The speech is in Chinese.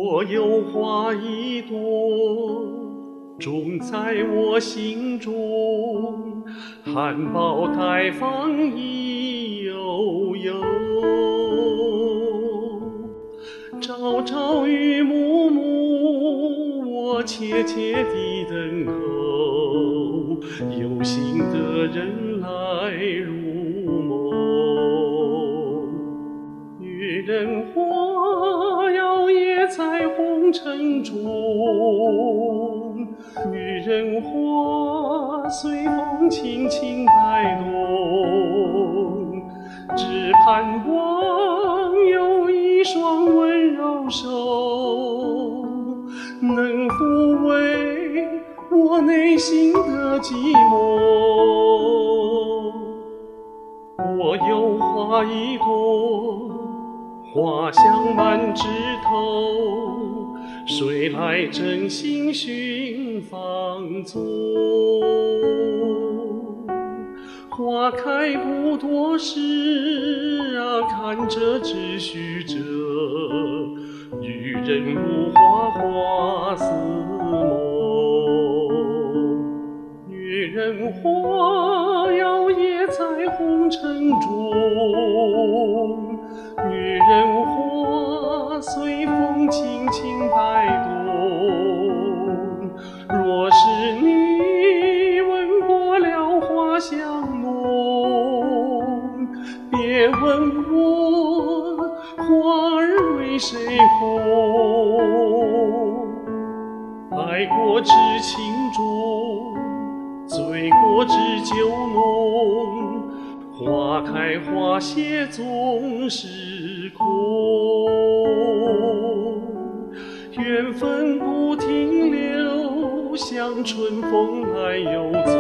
我有花一朵，种在我心中，含苞待放意悠悠。朝朝与暮暮，我切切地等候，有心的人来入梦。女人花摇曳在红尘中，女人花随风轻轻摆动，只盼望有一双温柔手，能抚慰我内心的寂寞。我有花一朵，花香满枝头，谁来真心寻芳踪？花开不多时啊，看着只须着，女人如花，花似梦。女人花摇曳在红尘中，女人花随风轻轻摆动。若是你闻过了花香浓，别问我花儿为谁红。爱过知情重，醉过知酒浓，花开花谢总是空。缘分不停留，像春风来又走。